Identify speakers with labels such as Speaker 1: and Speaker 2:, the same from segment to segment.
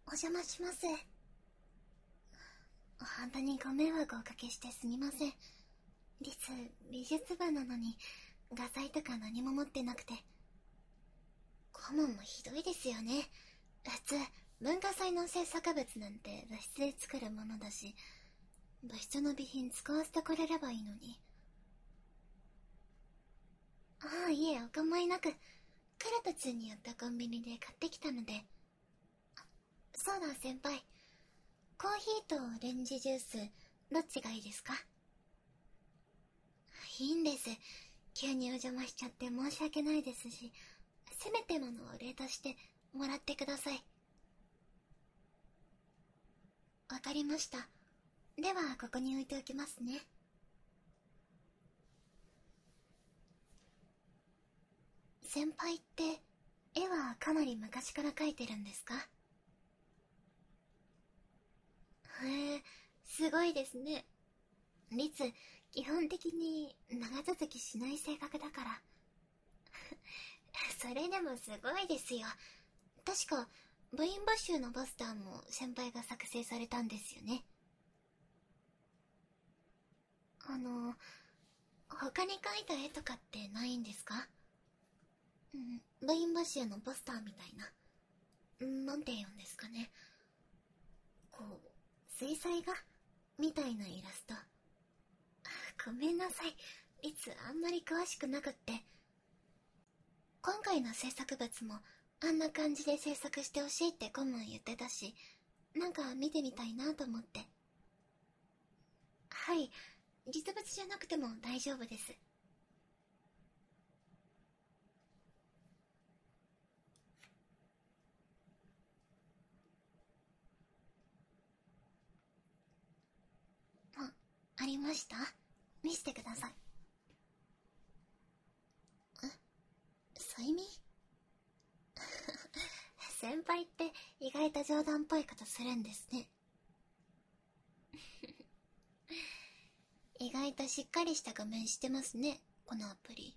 Speaker 1: お邪魔します。本当にご迷惑をおかけしてすみません。美術部なのに画材とか何も持ってなくて。顧問もひどいですよね。普通文化祭の制作物なんて部室で作るものだし、部室の備品使わせてくれればいいのに。ああ、いえ、お構いなく。来る途中に寄ったコンビニで買ってきたので。そうだ先輩、コーヒーとオレンジジュースどっちがいいですか？いいんです。急にお邪魔しちゃって申し訳ないですし、せめてものお礼としてもらってください。わかりました。ではここに置いておきますね。先輩って絵はかなり昔から描いてるんですか？へえ、すごいですね。律、基本的に長続きしない性格だから。それでもすごいですよ。確か部員募集のポスターも先輩が作成されたんですよね。他に描いた絵とかってないんですか？部員募集のポスターみたいな。なんて言うんですかね。こう、水彩画みたいなイラスト。ごめんなさい。あんまり詳しくなくって。今回の制作物もあんな感じで制作してほしいって顧問言ってたし、なんか見てみたいなと思って。はい、実物じゃなくても大丈夫です。ありました？見せてください。催眠？先輩って意外と冗談っぽいことするんですね。意外としっかりした画面してますね、このアプリ。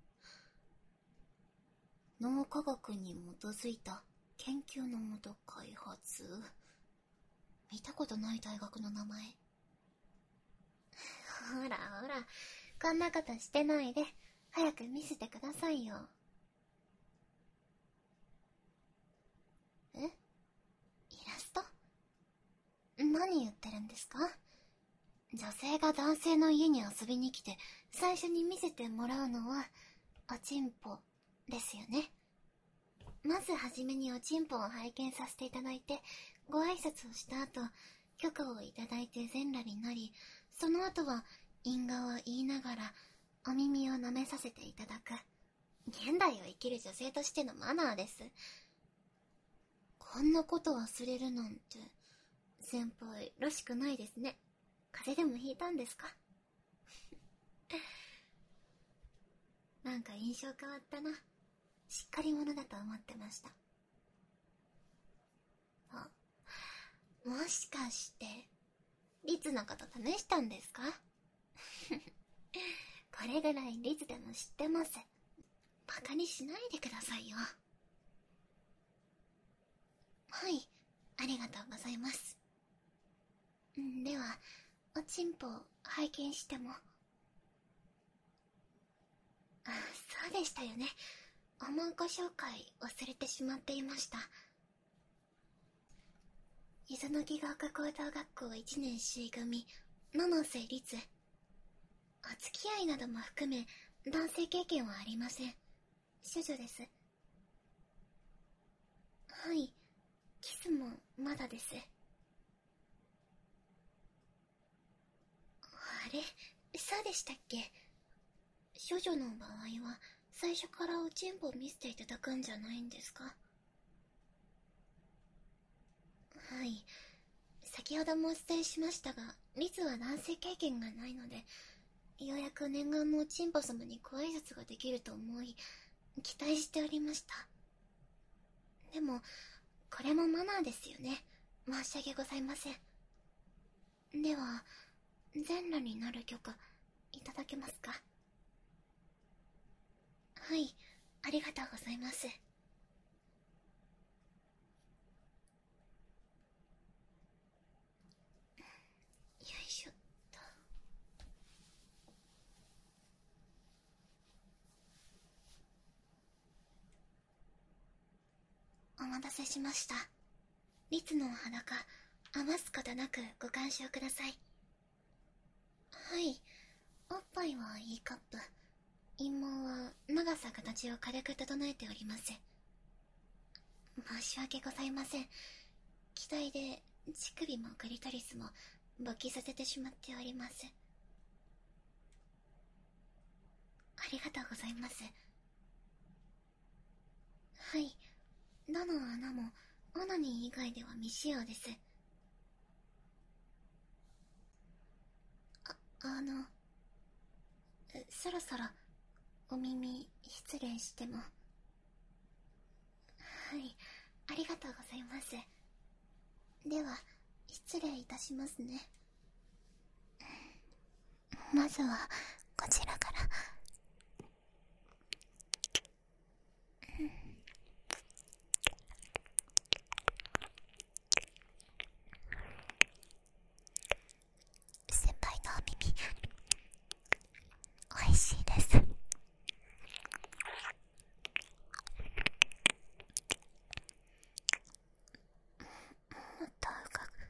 Speaker 1: 脳科学に基づいた研究のもと開発。見たことない大学の名前。ほらほら、こんなことしてないで早く見せてくださいよ。イラスト？何言ってるんですか？女性が男性の家に遊びに来て最初に見せてもらうのはおちんぽですよね。まずはじめにおちんぽを拝見させていただいてご挨拶をした後、許可をいただいて全裸になり、その後は因果を言いながらお耳を舐めさせていただく、現代を生きる女性としてのマナーです。こんなこと忘れるなんて先輩らしくないですね。風邪でもひいたんですか？なんか印象変わったな。しっかり者だと思ってました。もしかして律のこと試したんですか？これぐらい律でも知ってます。バカにしないでくださいよ。はい、ありがとうございます。ではおちんぽ拝見しても？そうでしたよね。おまんこ紹介忘れてしまっていました。伊豆の木が丘高等学校1年 C 組七瀬律。お付き合いなども含め男性経験はありません。処女です。はい、キスもまだです。あれ、そうでしたっけ？処女の場合は最初からおちんぽ見せていただくんじゃないんですか？はい、先ほどもお伝えしましたが、律は男性経験がないので、ようやく念願のおちんぽ様にご挨拶ができると思い期待しておりました。でもこれもマナーですよね。申し訳ございません。では全裸になる許可いただけますか？はい、ありがとうございます。 お待たせしました。律の裸、余すことなくご鑑賞ください。はい、おっぱいは E カップ、陰毛は長さ形を軽く整えております。申し訳ございません。期待で乳首もクリトリスも勃起させてしまっております。ありがとうございます。はい、どの穴もオナニー以外では未使用です。そろそろお耳失礼しても。はい、ありがとうございます。では失礼いたしますね。まずはこちらから。先輩のお耳おいしいです。もっと深く。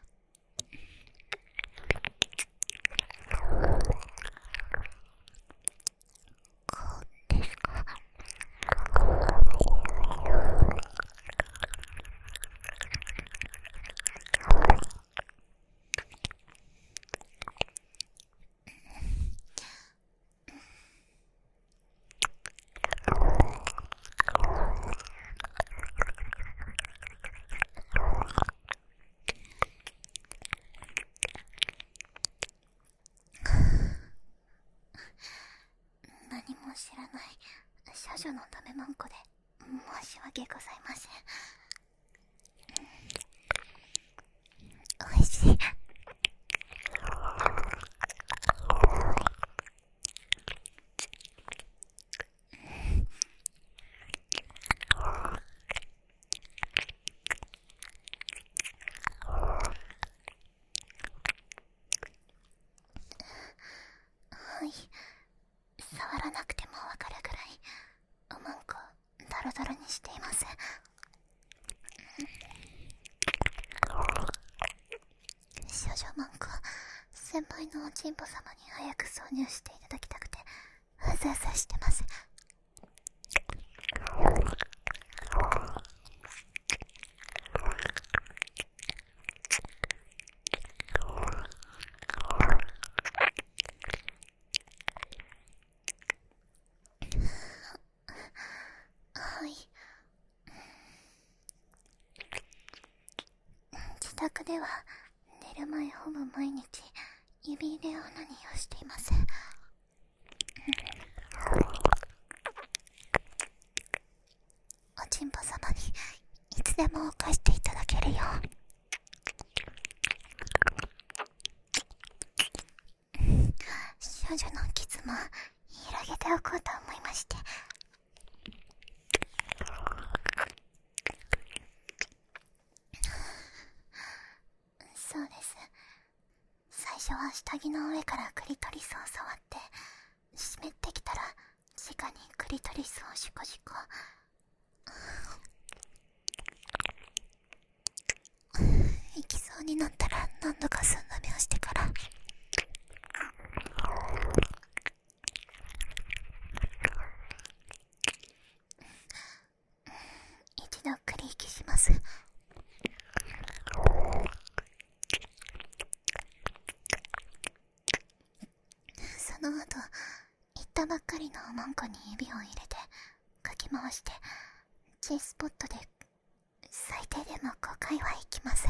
Speaker 1: こうですか。何も知らない少女のダメマンコで申し訳ございません。おいしい。はい、触らなくてもわかるぐらいおまんこダロダロにしています。少女マンコ、先輩のおちんぽ様に早く挿入していただきたくてうずうずしてます。はい、自宅では寝る前ほぼ毎日指入れオナニーをしています。おちんぽ様にいつでも犯していただけるよう少女の傷も広げておこうと思いまして。そうです。最初は下着の上からクリトリスを触って湿ってきたら直にクリトリスをシコシコ。行きそうになったら何度か寸止めをしてから一度クリ引きします。その後行ったばっかりのおまんこに指を入れてかき回して G スポットで最低でも5回は行きます。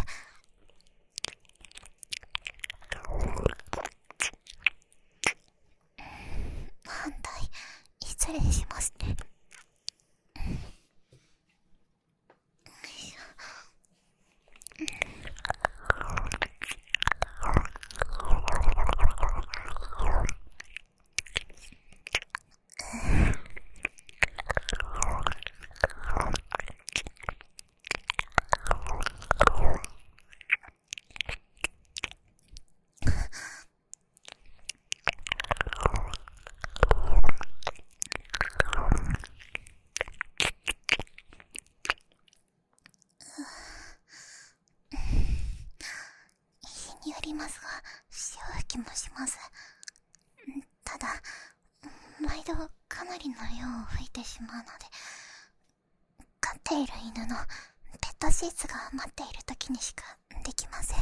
Speaker 1: 反対失礼しますね。 によりますが、潮吹きもします。ただ、毎度かなりの量を吹いてしまうので、飼っている犬のペットシーツが余っている時にしかできません。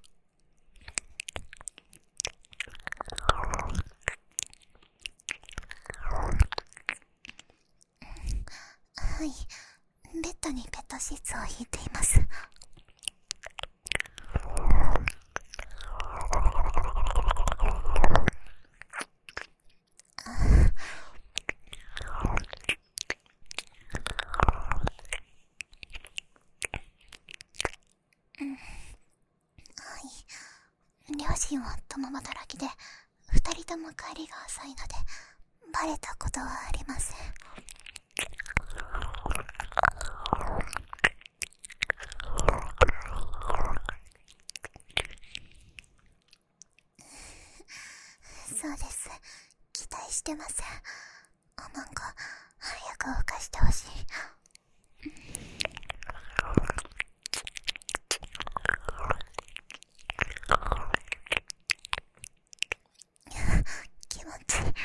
Speaker 1: はい、ベッドにペットシーツを引いています。両親は共働きで、二人とも帰りが遅いので、バレたことはありません。そうです。期待してます。おまんこ、早く動かしてほしい。気持ちいい。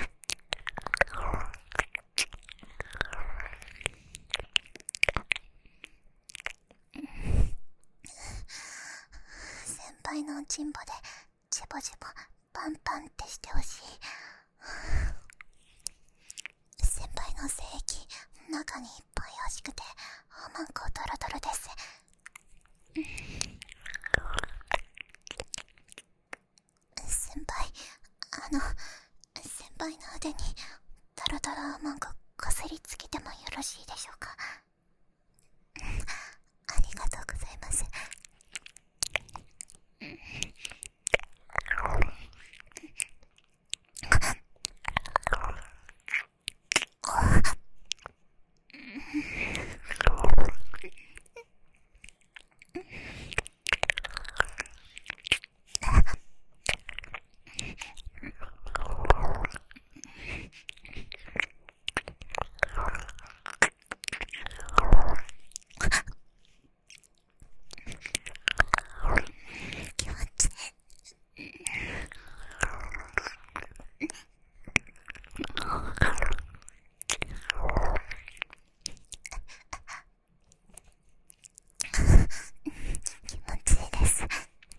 Speaker 1: 先輩のおちんぼでジボジボパンパンってしてほしい。先輩の性液中にいっぱい欲しくておまんこドロドロです。先輩、先輩の腕にドロドロおまんここすりつけてもよろしいでしょうか。ありがとうございます。気持ちいい。気持ちいいです。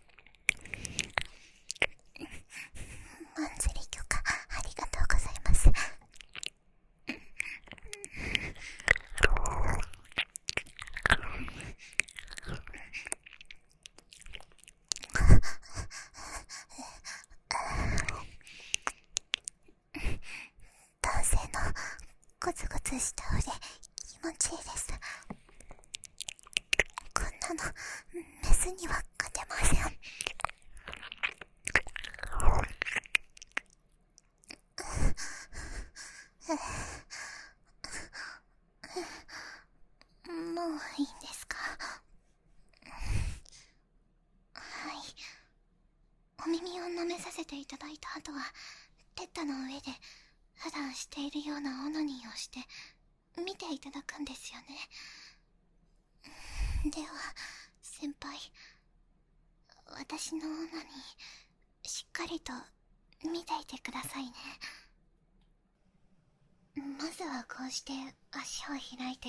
Speaker 1: マンズリ許可ありがとうございます。男性のゴツゴツした腕気持ちいいです。こんなのメスには勝てません。もういいんですか？はい。お耳を舐めさせていただいた後はテッタの上で普段しているようなオナニーをして見ていただくんですよね。では先輩、私のオナニーしっかりと見ていてくださいね。まずはこうして足を開いて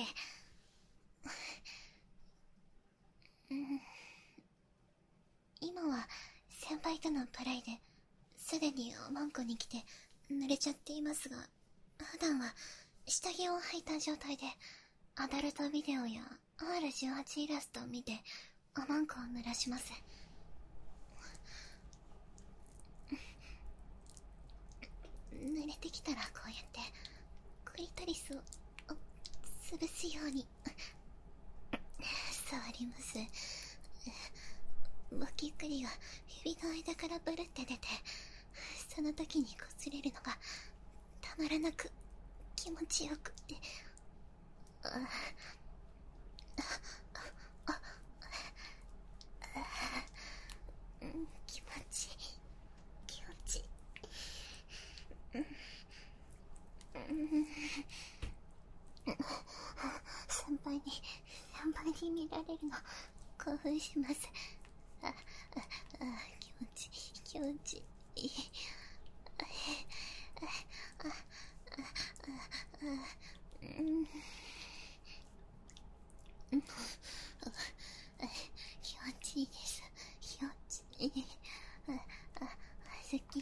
Speaker 1: 今は先輩とのプレイですでにおまんこに来て濡れちゃっていますが、普段は下着を履いた状態でアダルトビデオや R18 イラストを見ておまんこを濡らします。濡れてきたらこうやってクリトリスを潰すように触ります。ボキクリが指の間からブルって出て、その時に擦れるのがたまらなく気持ちよくて、気持ちいい、気持ちいい。先輩に見られるの興奮します。気気持ちいい。気持ちいいです。気持ちいい。好き。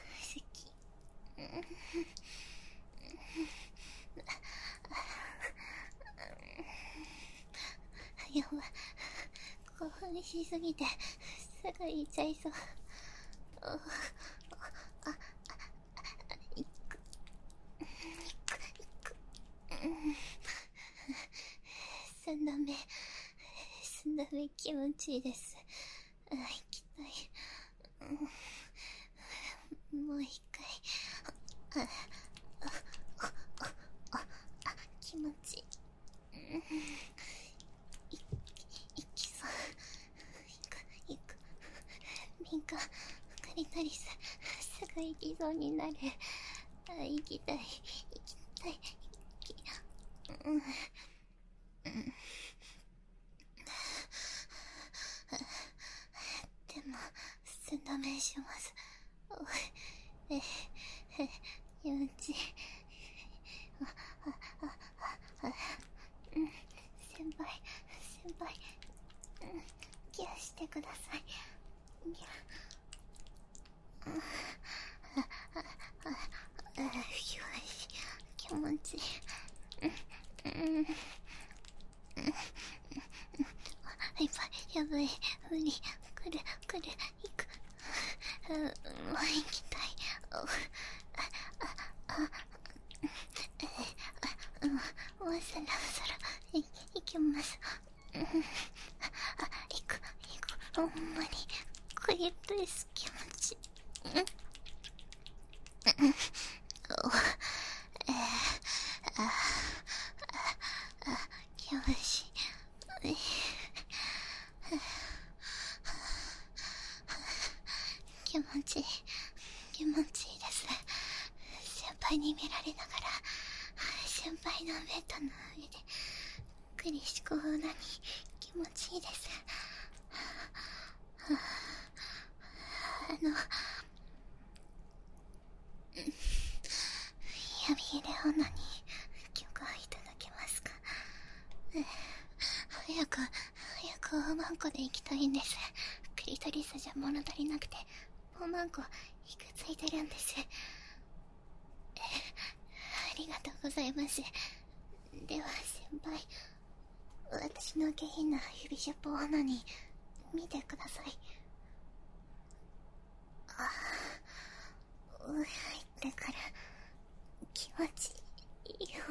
Speaker 1: やばい。興奮しすぎて、すぐ言っちゃいそう。3段目気持ちいいです。行きたい。もう一回。気持ちいい。行きそう。行く。ミカ、カリタリス、すぐ行きそうになる。行きたい。でも、寸止めします。気持ちいい。先輩、ケアしてください。気持ちいい。やばい、無理、来る、行く。もう行きたい。もうそろ行きます。行く。ほんまに、クリップです、気持ち。気持ちいい。気持ちいいです。先輩に見られながら、先輩のベッドの上でクリシコオナに気持ちいいです。闇入れオナに許可いただけますか？早くおまんこで行きたいんです。クリトリスじゃ物足りなくて、おまんこいくついてるんです。ありがとうございます。では先輩、私の下品な指シャポオナに見てください。入ってから気持ちいいよ。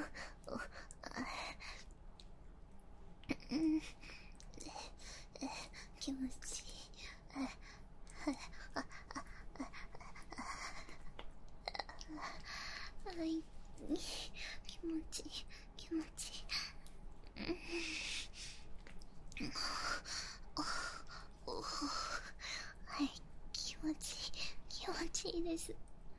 Speaker 1: 気持ちいい。気持ちいい。はい、気持ちいいです。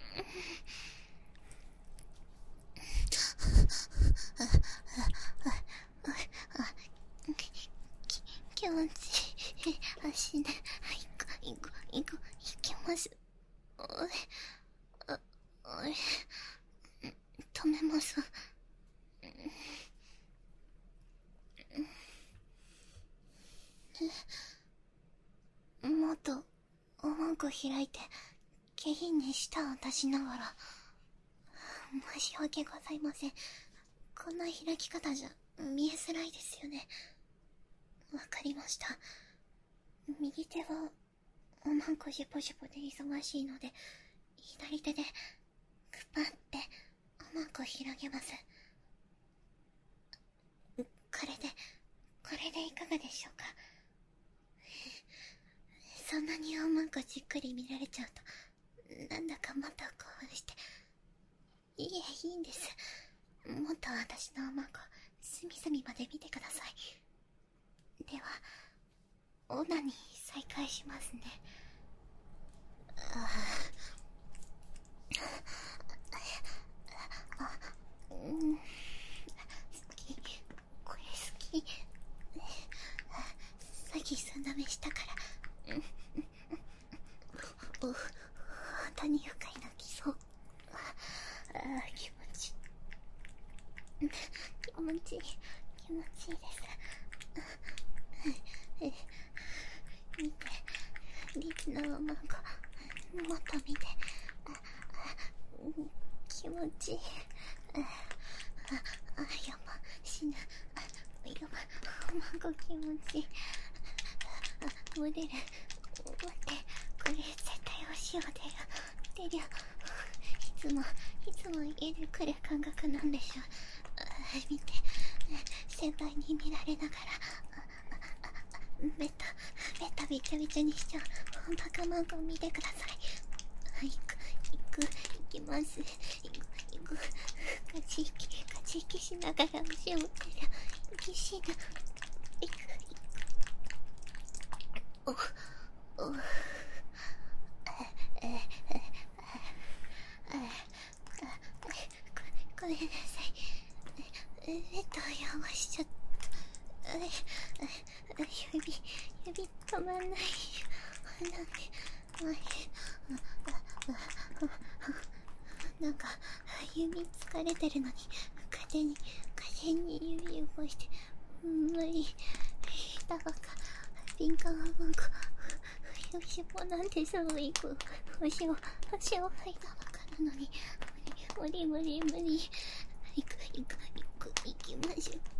Speaker 1: 気持ちいい。足ね。行きます。止めます。もっとおまんこ開いて下品に舌を出しながら。申し訳ございません。こんな開き方じゃ見えづらいですよね。わかりました。右手はおまんこジュポジュポで忙しいので、左手でグパっておまんこ広げます。これでいかがでしょうか。そんなにおまんこじっくり見られちゃうと、なんだかまた興奮して。いいんです。もっと私のおまんこ隅々まで見てください。ではオナに再開しますね。好き、これ好き。さっき寸止めしたから。 本当に愉快なきそう。気持ちいい。気持ちいい。気持ちいいです。見て、リスのマンゴもっと見て。気持ちいい。やば、死ぬ。やば、マンゴ気持ちいい。モデル、待って、これ絶対お塩出るよ。いつも家で来る感覚なんでしょ。見て、先輩に見られながら、ベタびちゃびちゃにしちゃうバカマンゴ見てください。行きます。行く。カチイキしながら後ろを手で、息しな。行く。ごめんなさい。ベッドを汚しちゃった。指止まんないよ。なんか指疲れてるのに風に指をこうして無理。だバカ敏感はマンゴよしもなんてすぐ行く。足を吐いたバカなのに無理。行きましょう。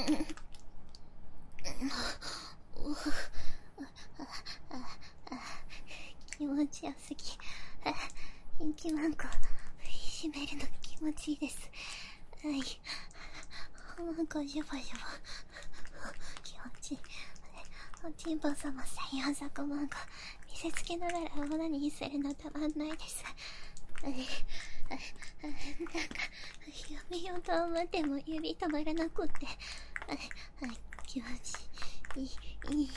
Speaker 1: 気持ちよすぎ。人気マンゴ締めるの気持ちいいです。はい。マンゴジュバジュバ気持ちいい。おちんぽ様専用ザコマンゴ見せつけながらオナニーするのたまんないです。なんかやめようと思っても指止まらなくって、気持ちいい。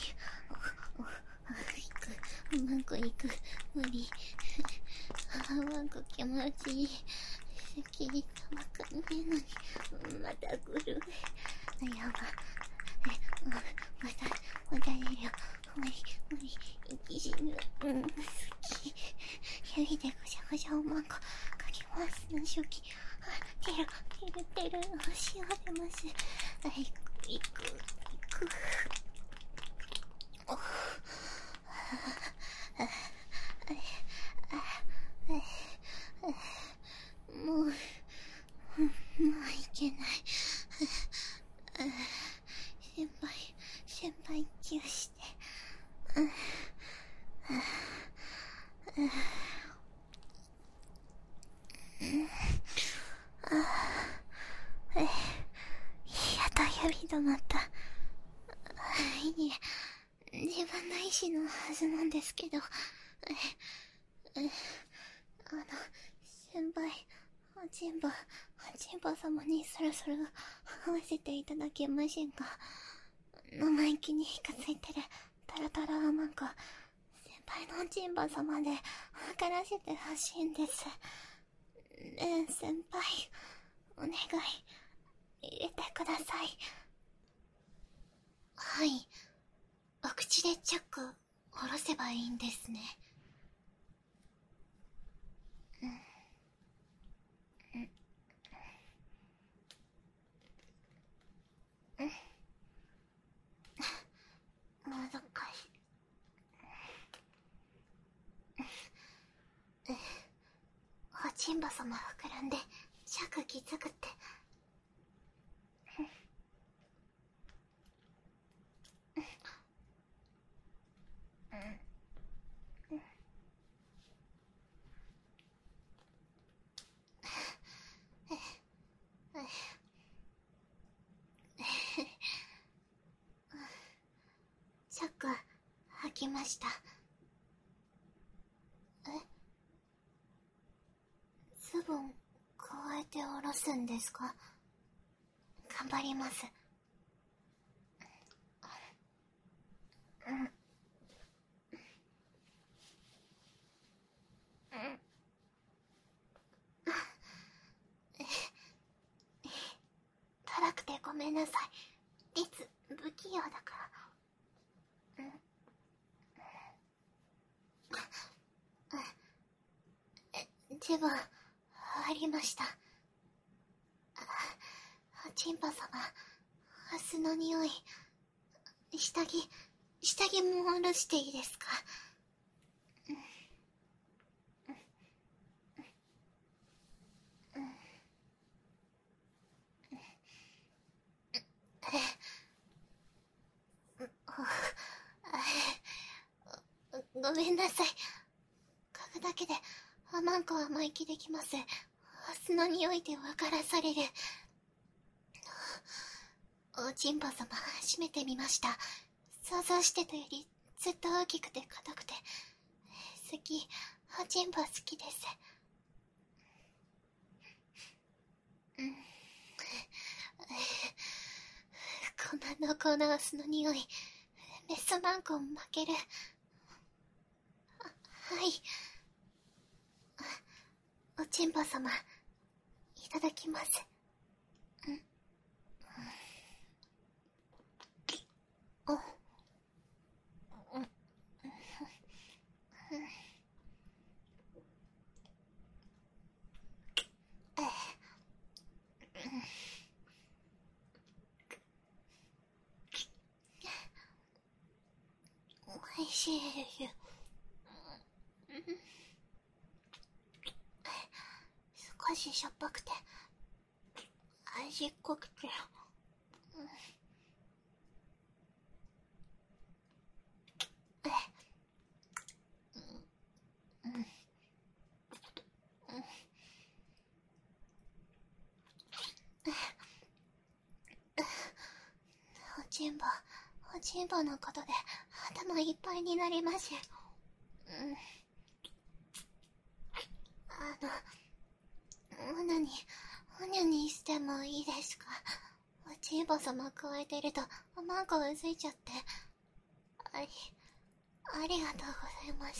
Speaker 1: マンゴ行く。無理。マンゴ気持ちいい。キリッとわかんねえのにまた来る。やば。また出るよ。無理。息死ぬ。好き。指でぐしゃぐしゃをマンゴかけます。初期。出る。塩出ます。行く。もういけない。先輩息をして。やっと指止まった。いえ、自分の意志のはずなんですけど。先輩、おちんぽ様にそろそろ会わせていただけませんか。生意気にひかついてるタラタラマンゴ、先輩のおちんぽ様で分からせてほしいんです。ねえ先輩、お願い入れてください。はい、お口でチャック下ろせばいいんですね。もどかしい。おちんぽ様膨らんでチャックきつくって。チャック開きました。ズボン加えて下ろすんですか。頑張ります。辛くてごめんなさい。リツ不器用だから。 一番ありました。チンパ様、ハスの匂い、下着も下ろしていいですか？ごめんなさい。嗅ぐだけでアマンコは満気できます。ハスの匂いで分からされる。おちんぽ様、閉めてみました。想像してたよりずっと大きくて硬くて好き。おちんぽ好きです。こんな濃厚なハスの匂い、メスマンコ負ける。はい。おちんぽ様、いただきます。おいしい。少ししょっぱくて味っ濃くて、おちんぽのことで頭いっぱいになります。おにゃにしてもいいですか？おちんぽ様加えてるとマンコうずいちゃって。ありがとうございます。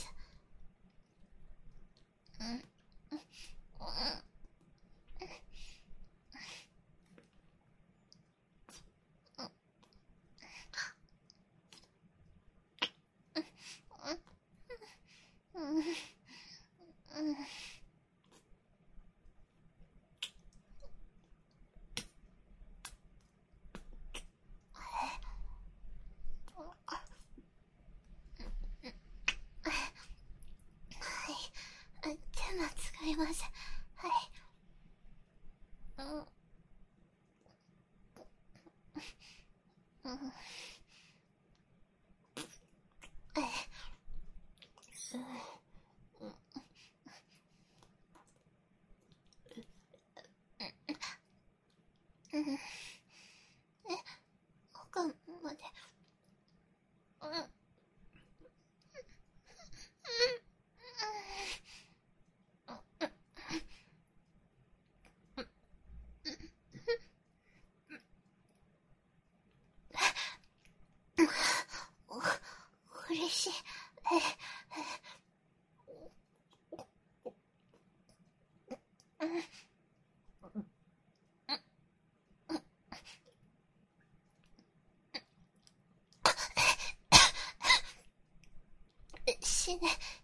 Speaker 1: 手間使います。はい。奥まで。嬉しい。死ね。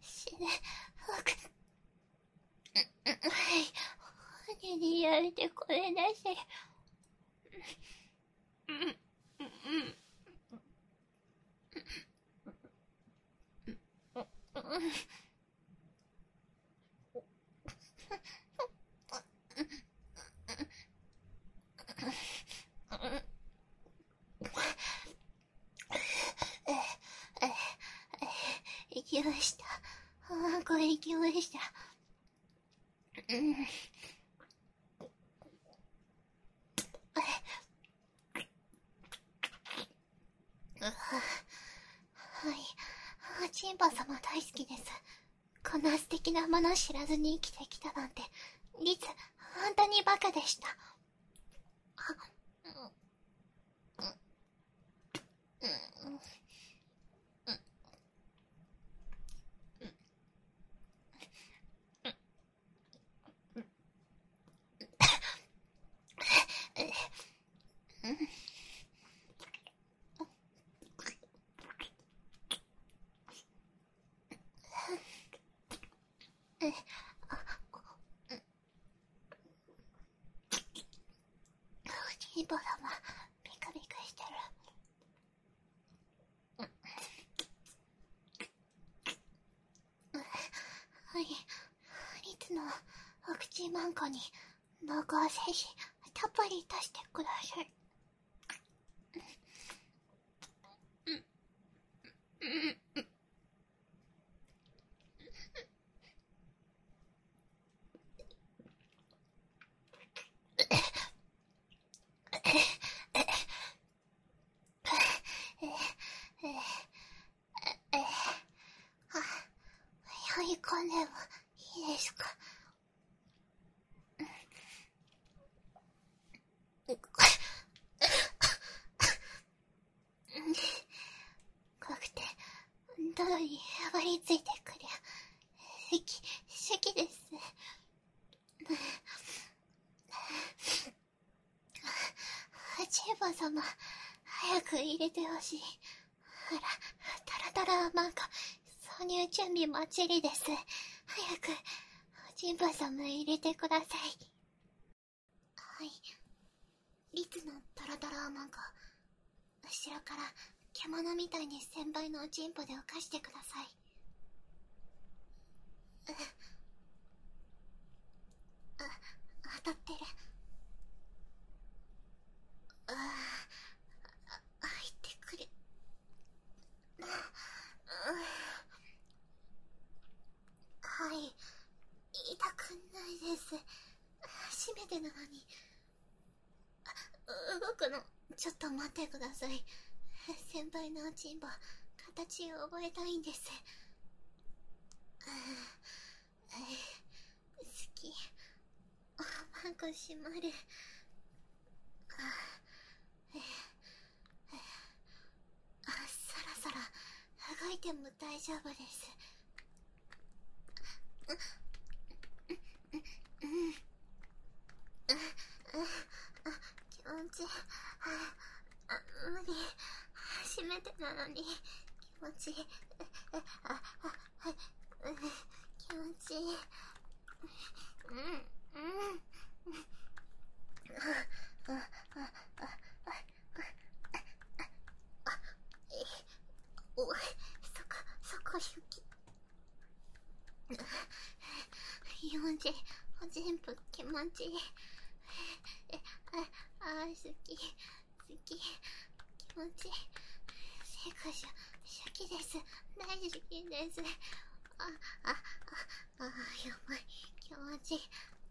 Speaker 1: はい。骨にやめてごめんなさい。行きました。これ行きました。はい。チンパ様大好きです。こんな素敵なもの知らずに生きてきたなんて、リツ、本当にバカでした。 ポ様、ビクビクしてる。はい、いつのお口マンコに濃厚精子たっぷり足してください。読み込んでもいいですか？怖くて喉にへばりついてくる。好きです。チーボ様、早く入れてほしい。ほら、タラタラマンコ挿入準備もっちりです。早くチーボ様入れてください。はい、リツのタラタラマンコ、後ろから獣みたいに1000倍のチンポで浮かしてください。当たってる。入ってくる。はい、痛くないです。初めてなのに。動くのちょっと待ってください。先輩のおちんぼ形を覚えたいんです。好き。マンコ閉まる。そろそろ動いても大丈夫です。気持ちいい。無理。初めてなのに気持ちいい。気持ちいい。そこ好き。気持ちいい。全部気持ちいい。好き気持ちいい。セクショ好きです。大好きです。やばい。気持ちいい。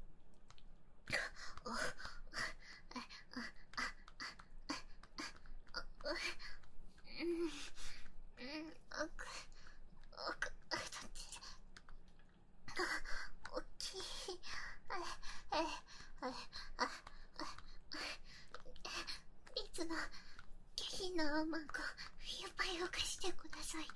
Speaker 1: 大きい。いつの下品なマンコいっぱい動かしてください。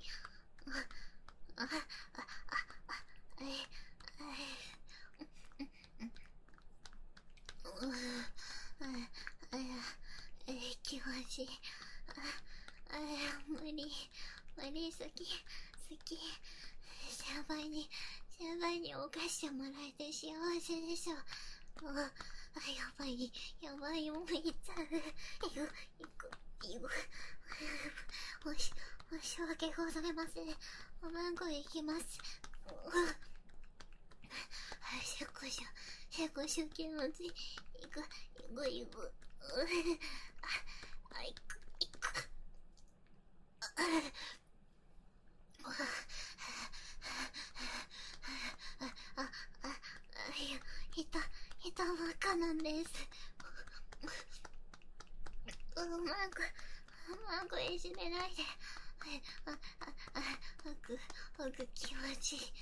Speaker 1: 気持ちいい。無理すぎ。先輩に犯してもらえて幸せでしょ。やばい、もういっちゃう。申し訳ございません。おまんこ行きます。せこしょ気持ちいい。行く。行く。人ばっかなんです。マンコいじめないで。ほぐ気持ちいい。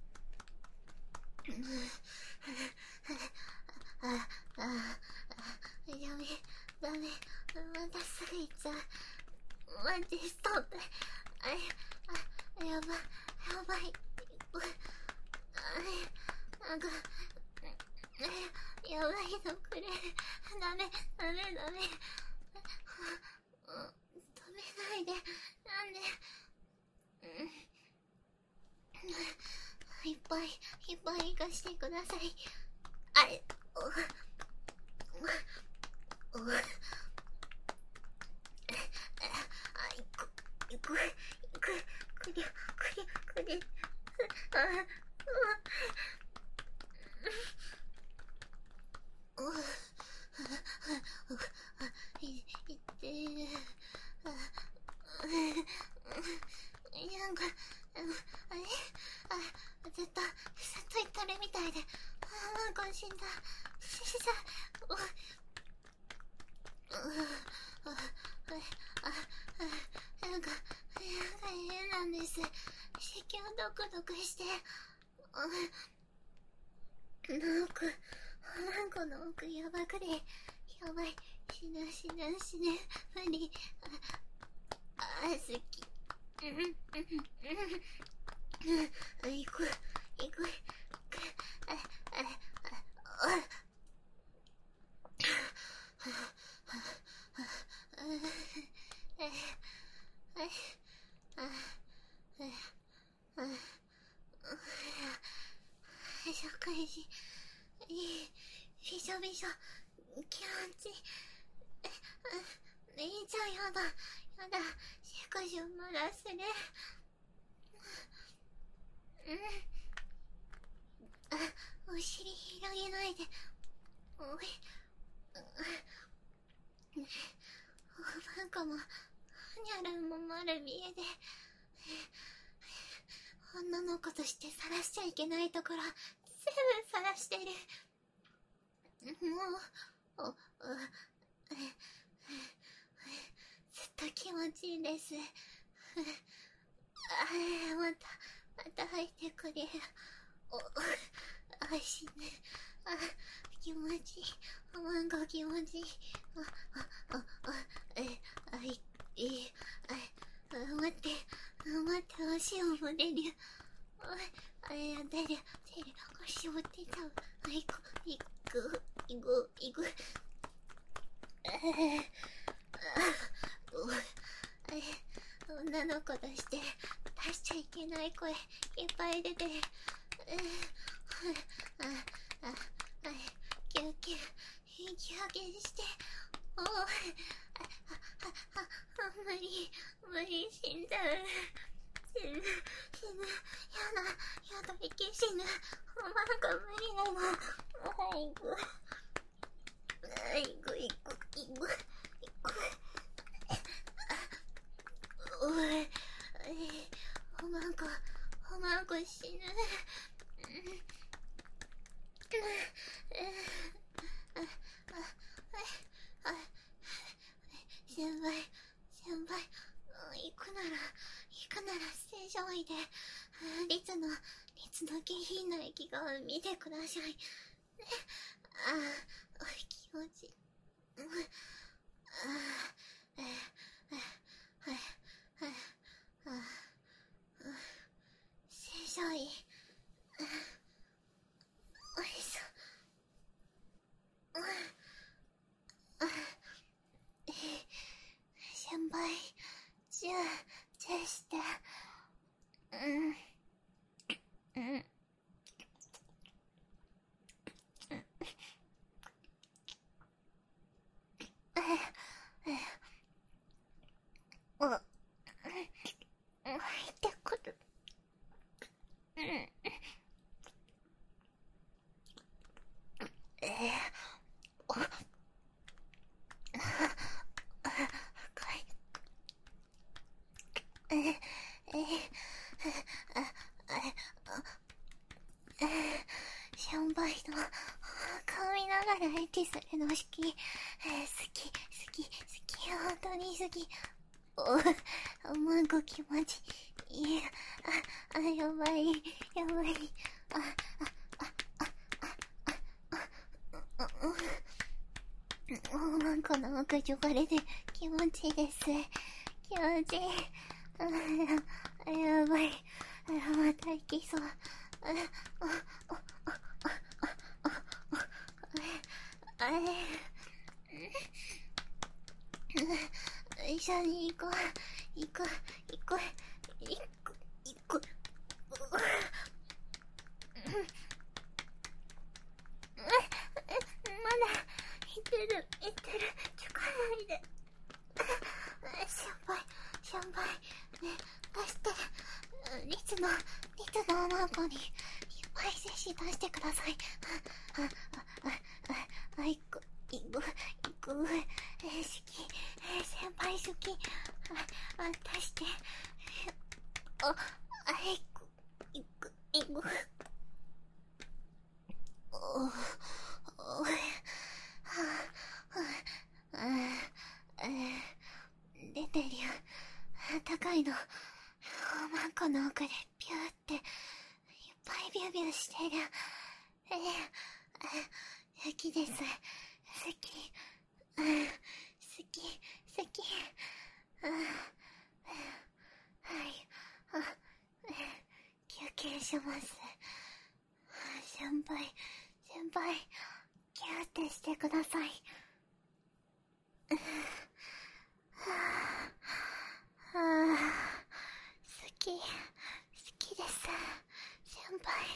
Speaker 1: ダメ。またすぐ行っちゃう。マジストップ。やばい。やばいのくれ。ダメ。止めないで。なんで。いっぱい行かしてください。 く、くりゃ、いってー。なんか、ずっと言ってるみたいで、なんか死んだ。なんか変なんです。子宮ドクドクして、なんかの奥やばくて、やばい。死ぬ。無理。好き。行く。社会人、びしょびしょ、気持ちいい。姉ちゃんやだ、しかし漏らすね。お尻広げないで。おばんこも、にゃるも丸見えで、女の子として晒しちゃいけないところ、全部晒してる。もう、ずっと気持ちいいです。また入ってくれ。死ぬ。気持ちいい。なんか気持ちいい。待って、足をも出る。出る。足を出ちゃう。行く。女の子として出しちゃいけない声いっぱい出てる。息上げして。無理、死んじゃう。死ぬ。やだ、息死ぬ。なんか無理なの。行く。なんか死ぬ。先輩、行くなら正常位で、律の下品な息が見てください。気持ちいい。正常位。おいしょ。先輩、チューして。入ってくる。先輩の顔見ながらエッチするの好き。好き、本当に好き。なんか気持ちいい。やばい。なんかなんかちょかれて気持ちいいです。気持ちいい。やばい。また行きそう。一緒に行こう。まだ行ってる。ちょかないで。先輩、 ってる。リツのマンコにいっぱい精子出してください。好き。先輩好き。出して。出てるよ。高いの。マンコの奥でピューっていっぱいビュービューしてる。好きです。好き。好き。はい。休憩します。先輩、キューってしてください。好きです、先輩。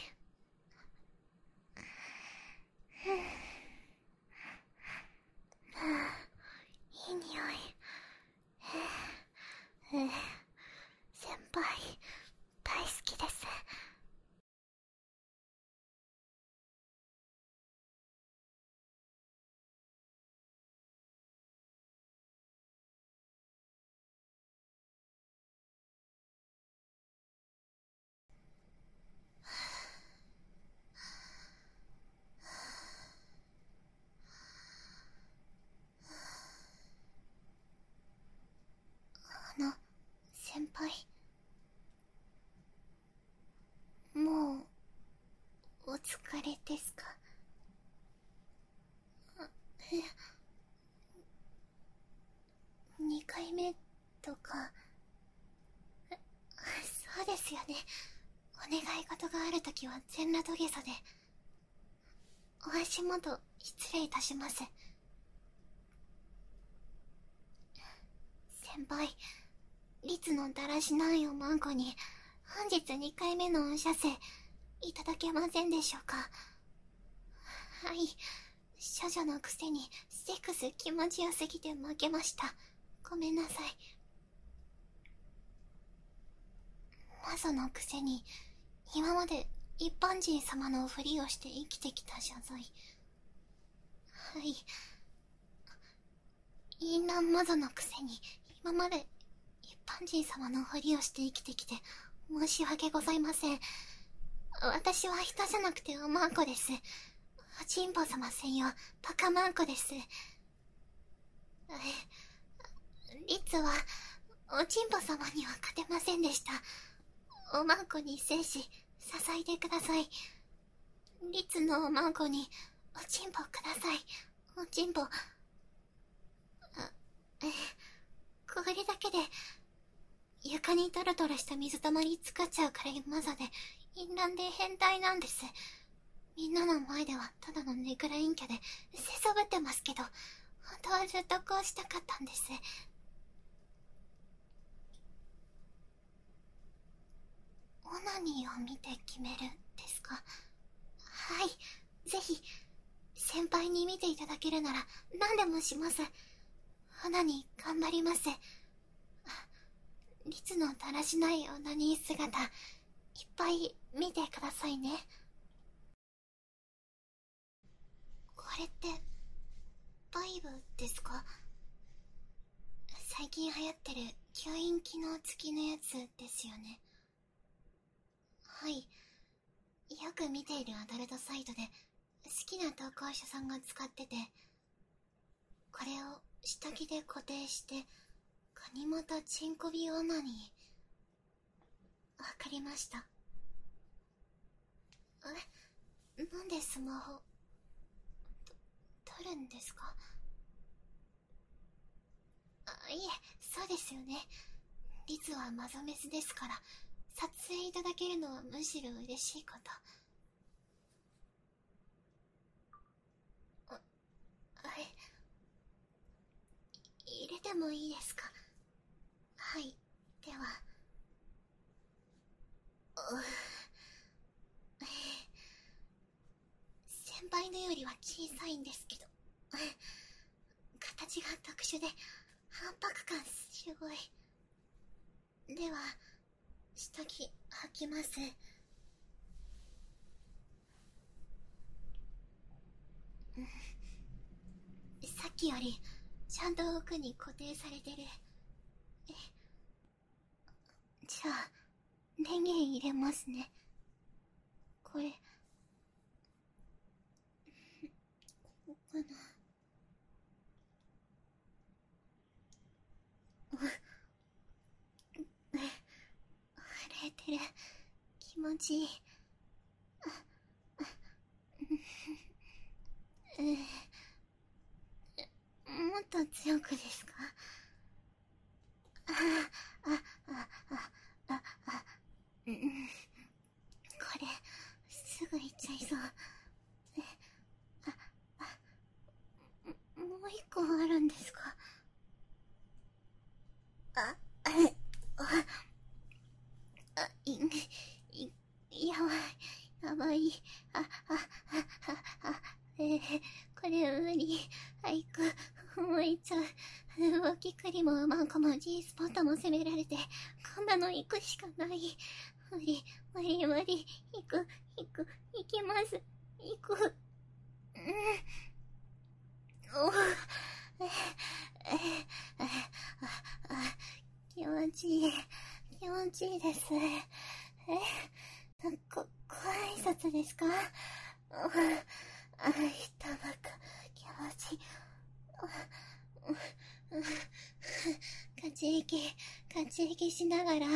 Speaker 1: いい匂い。先輩、大好きです。先輩、もうお疲れですか？2回目とか。そうですよね。お願い事があるときは全裸土下座で。お足元失礼いたします。先輩、リツのだらしないおまんこに本日2回目のお射精いただけませんでしょうか？はい、処女のくせにセックス気持ちよすぎて負けました。ごめんなさい。マゾのくせに今まで一般人様のふりをして生きてきた謝罪。はい、淫乱マゾのくせに今まで一般人様のふりをして生きてきて申し訳ございません。私は人じゃなくておまんこです。おちんぽ様専用バカまんこです。リツはおちんぽ様には勝てませんでした。おまんこに精子支えてください。リツのおまんこにおちんぽください。おちんぽ。これだけで床にトロトロした水たまり作っちゃうくらいマザで淫乱で変態なんです。みんなの前ではただのネクラ陰キャでせそぶってますけど、本当はずっとこうしたかったんです。オナニーを見て決めるですか？はい、ぜひ先輩に見ていただけるなら何でもします。オナニー頑張ります。リツのだらしないオナニー姿いっぱい見てくださいね。これってバイブですか？最近流行ってる吸引機能付きのやつですよね。はい、よく見ているアダルトサイトで好きな投稿者さんが使ってて、これを下着で固定してガニ股チンコビオナニー。わかりました。なんでスマホ取るんですか？いえ、そうですよね。リツはマゾメスですから撮影いただけるのはむしろ嬉しいこと。入れてもいいですか？はい、では。先輩のよりは小さいんですけど、形が特殊で反拍感すごい。では下着履きます。さっきよりちゃんと奥に固定されてる。じゃあ電源入れますね。これここかな。震えてる。気持ちいい。もっと強くですか？ああああああこれすぐ行っちゃいそう。もう一個あるんですか？あやばい、やばい。これ無理。俳句、もういっちゃう。動きくりもマンコも G スポットも攻められて、こんなの行くしかない。無理、無理、無理。行きます。行く。気持ちいい。気持ちいいです。ご挨拶ですか？人ばっか気持ちいい。勝ち息しながら、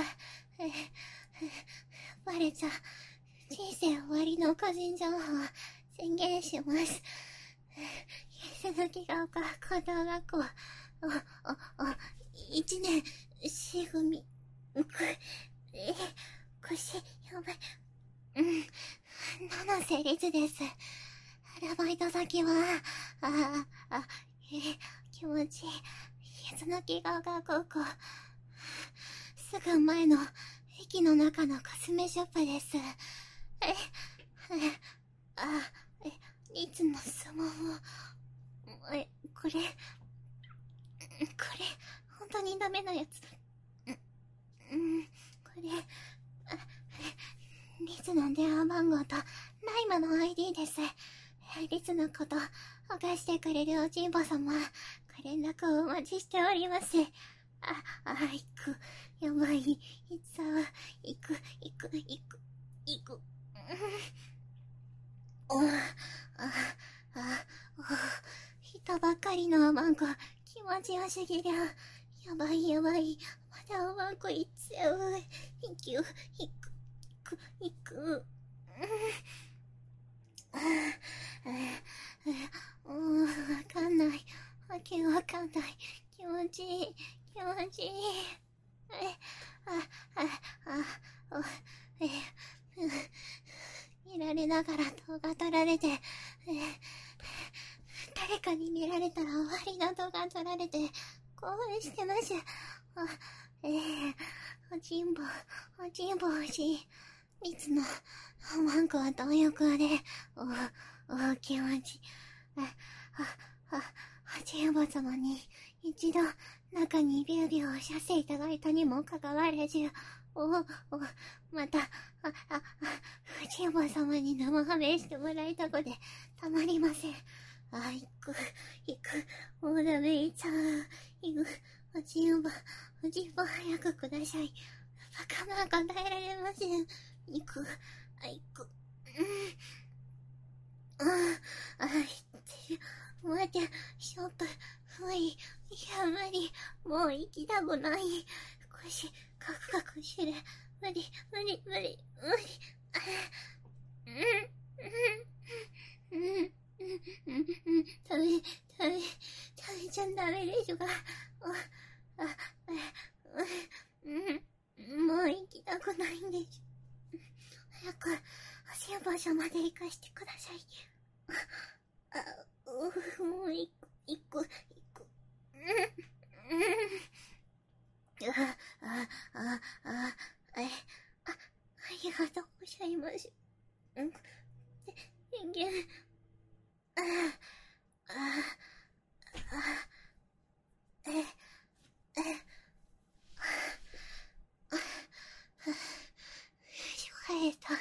Speaker 1: バレちゃう。人生終わりの個人情報宣言します。鈴木が丘高等学校、1年 C 組、腰、やばい。7成立です。アルバイト先は、気持ちいい。欅ヶ丘高校。すぐ前の駅の中のコスメショップです。いつの相撲を、これ、本当にダメなやつ。これ、リツの電話番号とライマの ID です。リツのことを犯してくれるおじいば様、ご連絡をお待ちしております。行く。やばい。いつは、行く。人ばかりの番号、気持ちよすぎる。やばい。まだおまんこいっちゃう。行く。わかんない。わけわかんない。気持ちいい。見られながら動画撮られて、誰かに見られたら終わりの動画撮られて、興奮してます。おちんぼ欲しい。いつのマンコは貪欲で、気持ち。おちんぼ様に一度中にビュービューを射精いただいたにもかかわらず、また、おちんぼ様に生ハメしてもらえた子でたまりません。行く。もうダメいちゃう。行く。おちんぼ早くください。バカなんか耐えられません。行く。待て、ショップ、無理。無理。もう行きたくない。腰、カクカクしてる。無理。食べちゃダメでしょが。もう行きたくないんです。早く、おしんぼ様で行かしてください。もう行く。ありがとうございます。電源。 れた。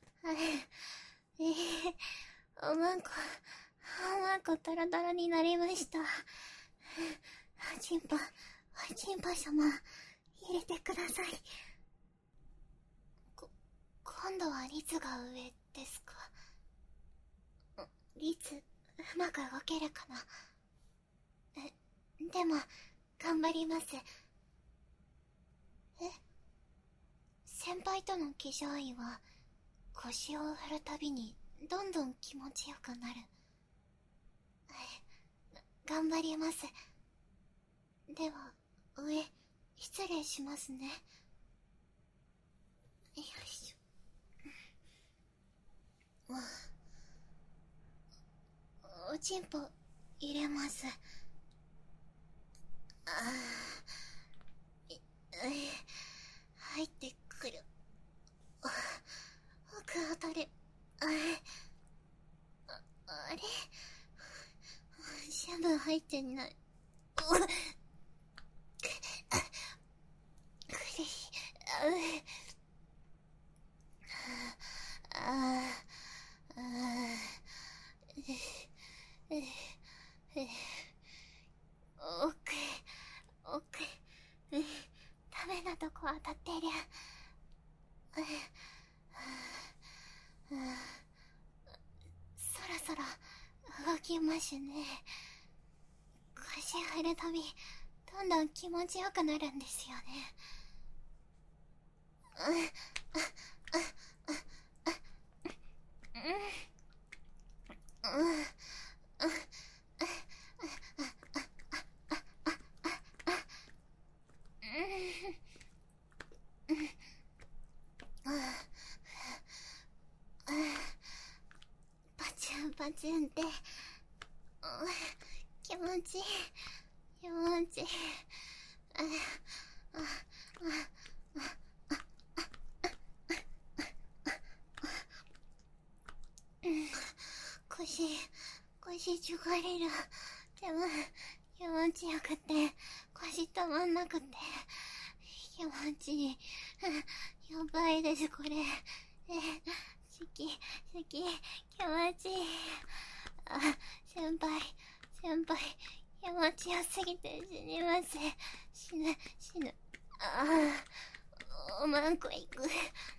Speaker 1: おまんこトロトロになりました。おちんぽ様、入れてください。今度はリツが上ですか？リツ、うまく動けるかな？でも、頑張ります。先輩との気乗位は、腰を振るたびに、どんどん気持ちよくなる。頑張ります。では、上、失礼しますね。よいしょ。おちんぽ、入れます。入ってくる。奥当たる。あれシャブ入ってない。苦しい。奥。ダメなとこ当たってる。そろそろ動きますね。腰振るたび、どんどん気持ちよくなるんですよね。パチュンって、気持ちいい。気持ちいい。腰ちょがれる。でも、気持ちよくて、腰止まんなくて、気持ちいい。やばいです、これ。好き、気持ちいい。先輩、気持ちよすぎて死にます。死ぬ。おまんこ行く。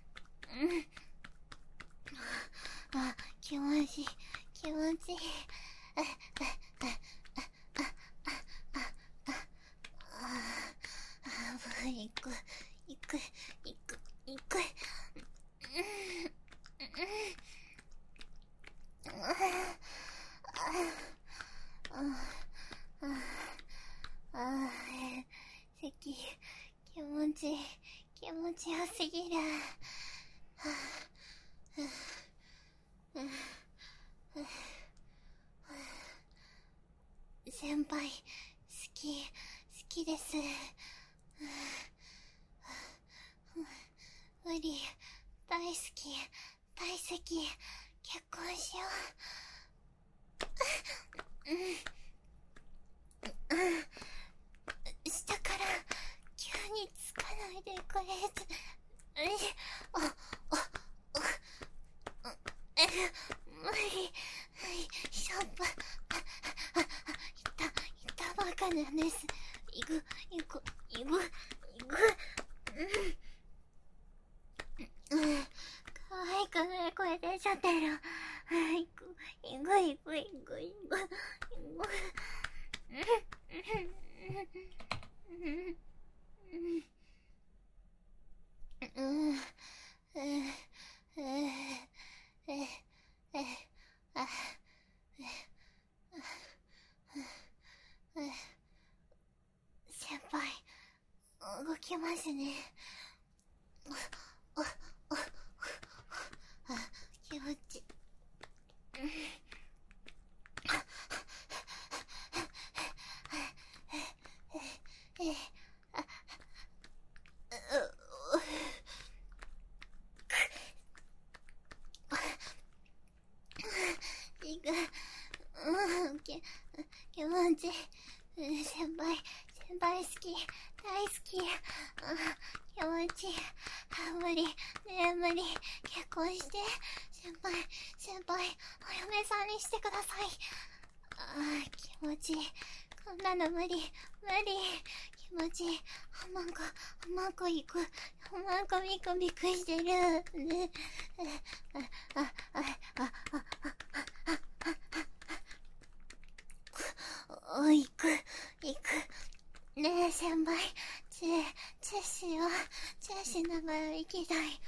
Speaker 1: 気持ちいい。行く。気持ちよすぎる。先輩、好きです。無理、大好き、結婚しよう。下から急につかないでくれ。無理。シャンプー。いたばかなんです。行く。かわいい声出ちゃってる。行く。先輩、動きますね。気持ち。気持ち。先輩好き。大好き。気持ち。無無理。ねえ、無理。結婚して。先輩、お嫁さんにしてください。ああ、気持ちいい。こんなの無理。気持ちいい。ハマンコ行く。ハマンコビクビクしてる。ね行く。ねえ、先輩。チェしながら行きたい。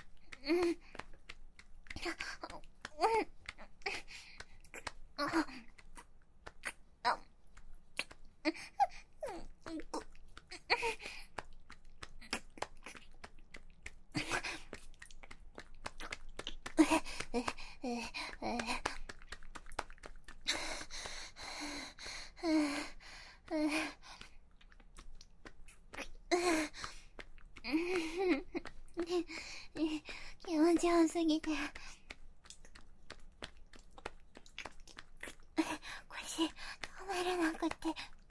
Speaker 1: 気持ちよすぎて腰止めれなくて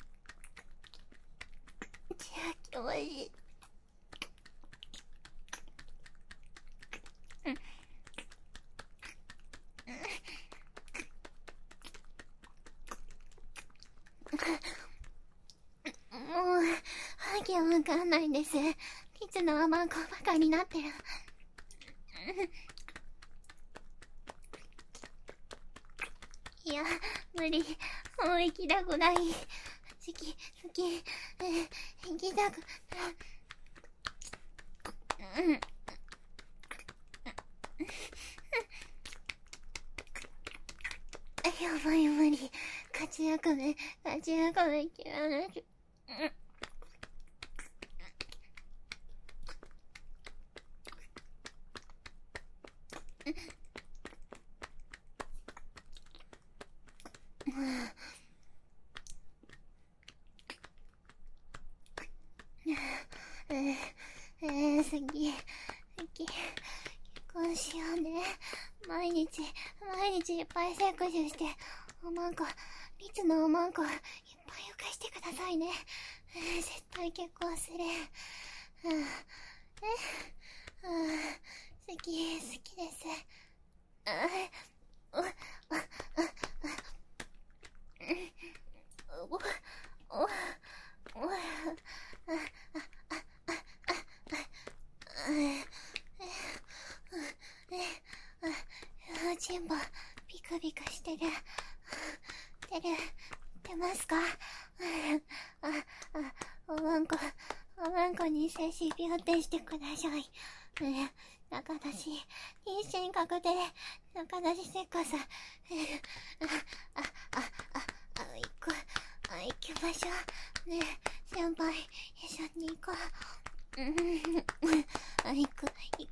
Speaker 1: 気持ちいい。もう訳わかんないんです。いつの甘んこばかりなってる。いや、無理。もう行きたくない。好き。行きたくやばい、無理。活躍目切らなきゃ。好き。結婚しようね。毎日いっぱいセクシーして、おまんこ、蜜のおまんこ、いっぱい浮かしてくださいね。絶対結婚する。好きです。チンボビクビクしてる。出ますか？おまんこに精子病転してください。中出し妊娠確定。中出しセックス。行きましょう。ねえ、先輩、一緒に行こう。行く。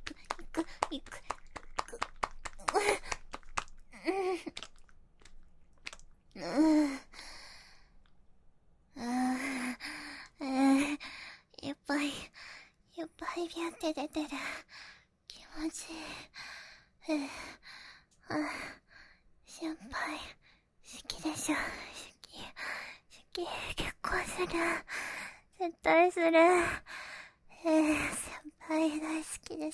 Speaker 1: いっぱいビャって出てる。気持ちいい。先輩、好きでしょ。好き。結婚する。絶対する。先輩大好きです。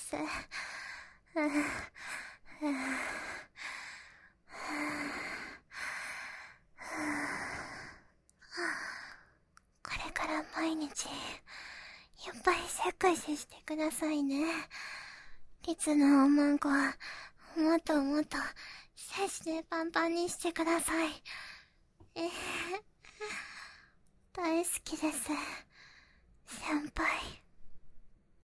Speaker 1: これから毎日いっぱいセクシーしてくださいね。リツのおまんこはもっと精子でパンパンにしてください。大好きです、先輩。